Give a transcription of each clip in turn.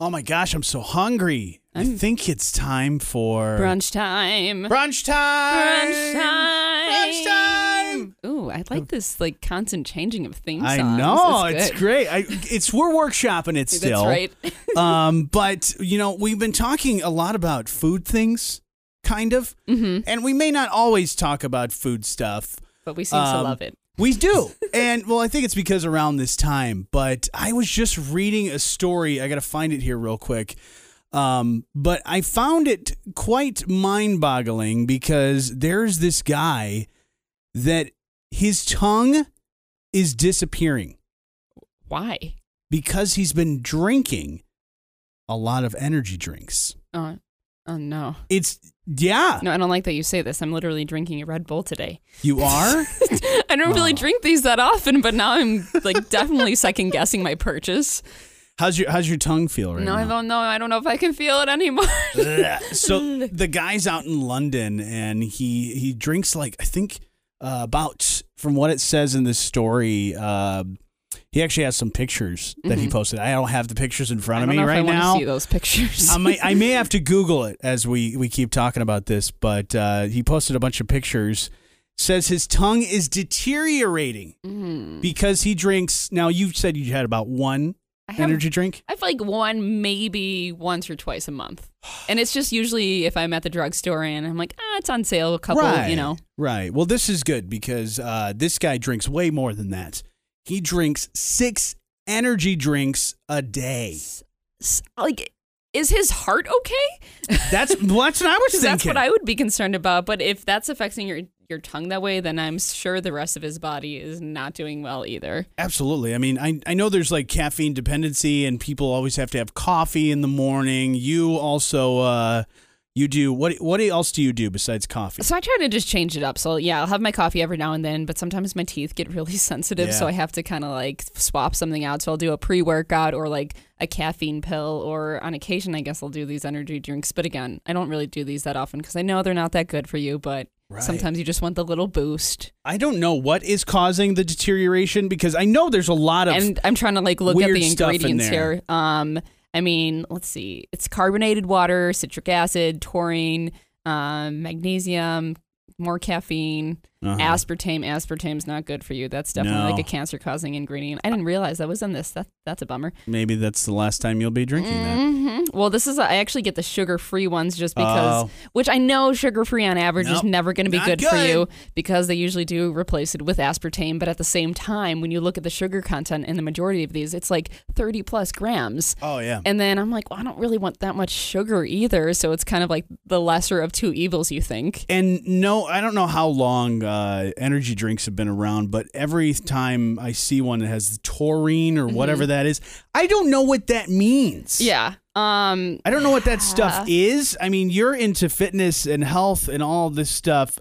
Oh my gosh, I'm so hungry. I think it's time for Brunch time. Brunch time. Brunch time. Brunch time. Ooh, I like this like constant changing of theme songs. I know, It's it's great. We're workshopping it still. That's right. But we've been talking a lot about food things, kind of, and we may not always talk about food stuff, but we seem to love it. We do. And, well, I think it's because around this time. But I was just reading a story. I got to find it here real quick. But I found it quite mind-boggling because there's this guy that his tongue is disappearing. Why? Because he's been drinking a lot of energy drinks. Oh, no. Yeah. No, I don't like that you say this. I'm literally drinking a Red Bull today. You are? I don't really drink these that often, but now I'm like definitely second guessing my purchase. How's your tongue feel right now? No, I don't know. I don't know if I can feel it anymore. So the guy's out in London and he drinks like, I think about, from what it says in this story, he actually has some pictures that he posted. I don't have the pictures in front of me right now. I want to see those pictures. I may have to Google it as we keep talking about this, but he posted a bunch of pictures. Says his tongue is deteriorating because he drinks. Now, you said you had about one energy drink? I have like one, maybe once or twice a month. And it's just usually if I'm at the drugstore and I'm like, it's on sale, a couple, Right. Well, this is good because this guy drinks way more than that. He drinks 6 energy drinks a day. Like, is his heart okay? That's what I was thinking. That's what I would be concerned about. But if that's affecting your tongue that way, then I'm sure the rest of his body is not doing well either. Absolutely. I mean, I know there's like caffeine dependency and people always have to have coffee in the morning. You also... You do what else do you do besides coffee? So I try to just change it up. So yeah, I'll have my coffee every now and then, but sometimes my teeth get really sensitive, so I have to kind of like swap something out. So I'll do a pre-workout or like a caffeine pill, or on occasion I guess I'll do these energy drinks. But again, I don't really do these that often because I know they're not that good for you, but sometimes you just want the little boost. I don't know what is causing the deterioration because I know there's a lot of and I'm trying to like look at the ingredients here. I mean, let's see. It's carbonated water, citric acid, taurine, magnesium, more caffeine, aspartame. Aspartame's not good for you. That's definitely like a cancer-causing ingredient. I didn't realize that was in this. That's a bummer. Maybe that's the last time you'll be drinking that. Well, I actually get the sugar-free ones just because, which I know sugar-free on average is never going to be good for you because they usually do replace it with aspartame. But at the same time, when you look at the sugar content in the majority of these, it's like 30 plus grams. Oh, yeah. And then I'm like, well, I don't really want that much sugar either. So it's kind of like the lesser of two evils, you think. And no, I don't know how long energy drinks have been around, but every time I see one that has taurine or whatever that is, I don't know what that means. Yeah. I don't know what that stuff is. I mean, you're into fitness and health and all this stuff.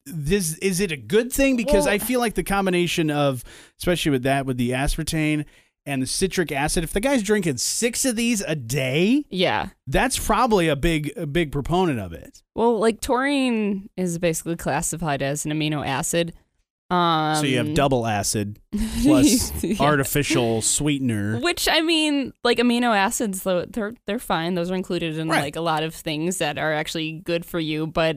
Is it a good thing? Because I feel like the combination of, especially with the aspartame and the citric acid, if the guy's drinking 6 of these a day, that's probably a big proponent of it. Well, like taurine is basically classified as an amino acid. So you have double acid plus artificial sweetener. Which, I mean, like amino acids, though, they're fine. Those are included in like a lot of things that are actually good for you. But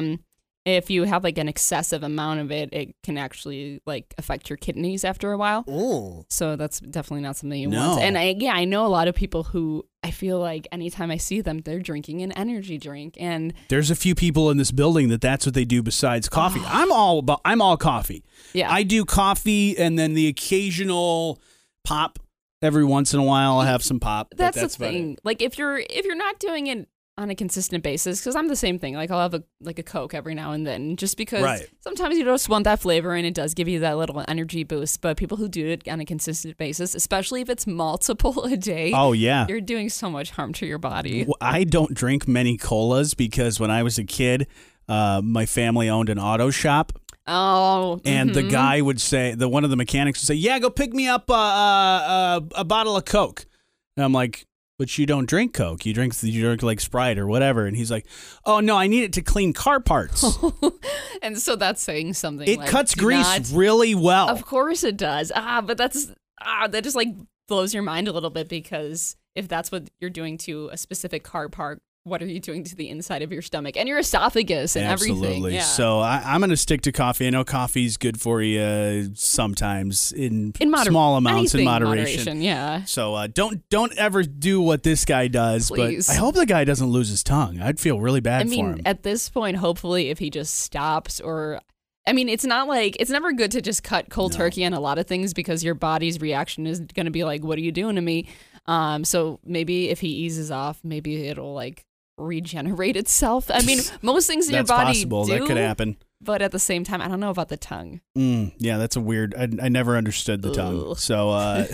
if you have like an excessive amount of it, it can actually like affect your kidneys after a while. Oh. So that's definitely not something you want. And I know a lot of people who I feel like anytime I see them, they're drinking an energy drink. And there's a few people in this building that's what they do besides coffee. I'm all coffee. Yeah. I do coffee and then the occasional pop. Every once in a while I'll have some pop. That's the thing. Like if you're not doing it on a consistent basis, because I'm the same thing. Like I'll have a Coke every now and then, just because sometimes you just want that flavor and it does give you that little energy boost. But people who do it on a consistent basis, especially if it's multiple a day, you're doing so much harm to your body. Well, I don't drink many colas because when I was a kid, my family owned an auto shop. Oh, and the guy would say, one of the mechanics would say, "Yeah, go pick me up a bottle of Coke," and I'm like, "But you don't drink Coke. You drink like Sprite or whatever." And he's like, "Oh no, I need it to clean car parts." And so that's saying something. It cuts grease really well. Of course it does. But that just like blows your mind a little bit, because if that's what you're doing to a specific car part, what are you doing to the inside of your stomach and your esophagus and everything? Absolutely. Yeah. So I'm going to stick to coffee. I know coffee's good for you sometimes in small amounts, in moderation. Yeah. So don't ever do what this guy does. Please. But I hope the guy doesn't lose his tongue. I'd feel really bad for him. At this point, hopefully, if he just stops, or it's not like, it's never good to just cut cold turkey on a lot of things, because your body's reaction is going to be like, what are you doing to me? So maybe if he eases off, maybe it'll like regenerate itself. Most things in your body possible. That could happen. But at the same time, I don't know about the tongue. Yeah, that's a weird. I never understood the tongue. So,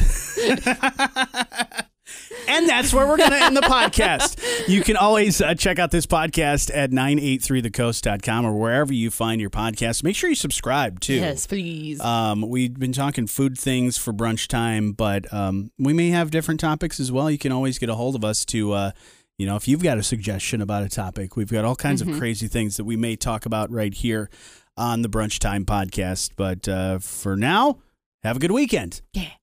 and that's where we're going to end the podcast. You can always check out this podcast at 983thecoast.com or wherever you find your podcast. Make sure you subscribe too. Yes, please. We've been talking food things for brunch time, but we may have different topics as well. You can always get a hold of us to. If you've got a suggestion about a topic, we've got all kinds of crazy things that we may talk about right here on the Brunch Time podcast. But for now, have a good weekend. Yeah.